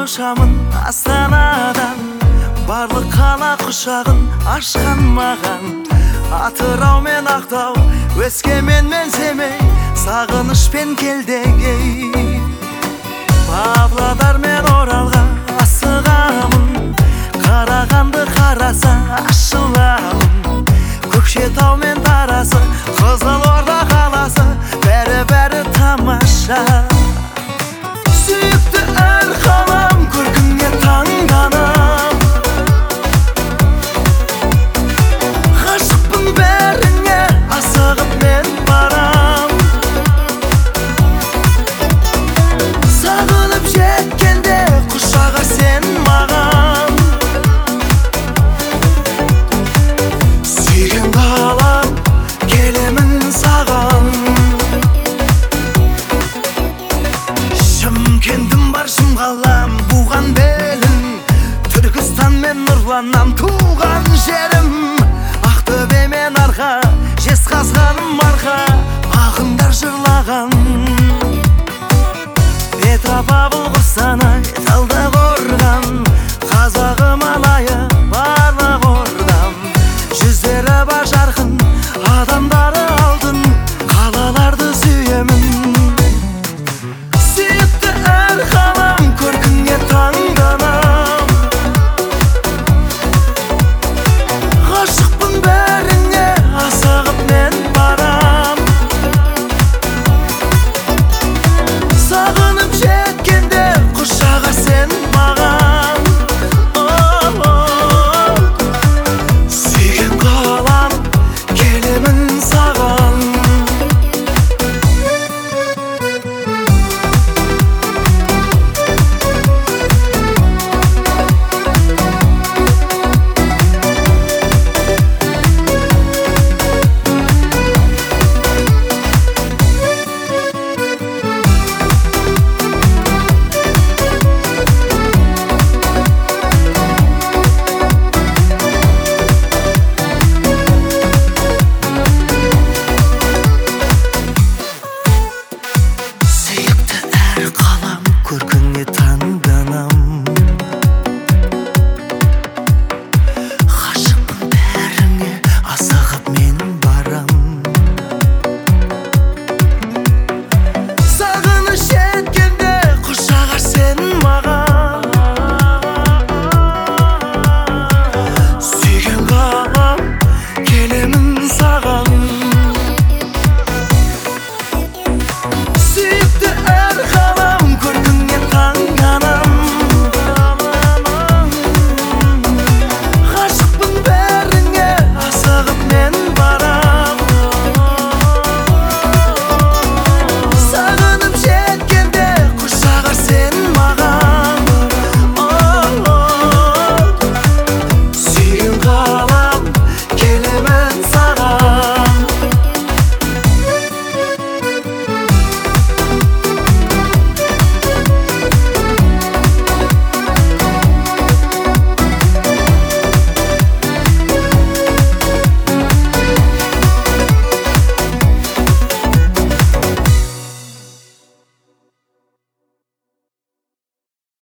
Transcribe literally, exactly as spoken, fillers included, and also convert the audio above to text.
ұшамын Астанадан, барлық қала құшағын ашқан маған. Атырау мен Ақтау, Өскемен мен Семей, сағынышпен келдегей. Павлодар мен Оралға асығамын, Қарағанды қараса ашыламын. Көкшетау мен Тарасы, Қызылорда қаласы, бәрі-бәрі тамаша. Сүйікті әр қалам, көркіңе таңданам. Ғашықпын бәріңе, асығып мен барам. Сағынып жеткенде құшағы сен маған. Сүйген қалам, келемін саған. Шымкентім бар шымқалам, буған белін. Түркістан мен нұрланам, туған жерім. Ақтөбе мен Арқа, Жезқазғаным арқа, ақындар жырлаған.